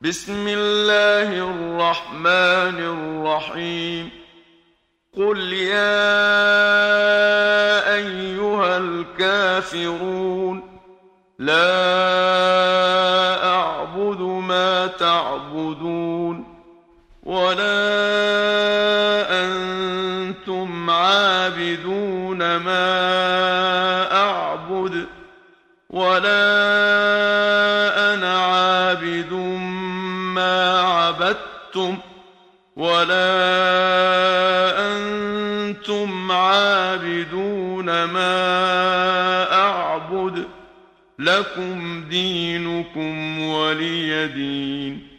بسم الله الرحمن الرحيم. قل يا أيها الكافرون لا أعبد ما تعبدون ولا أنتم عابدون ما أعبد ولا أنا عابد ما عبدتم ولا أنتم عابدون ما أعبد لكم دينكم ولي دين.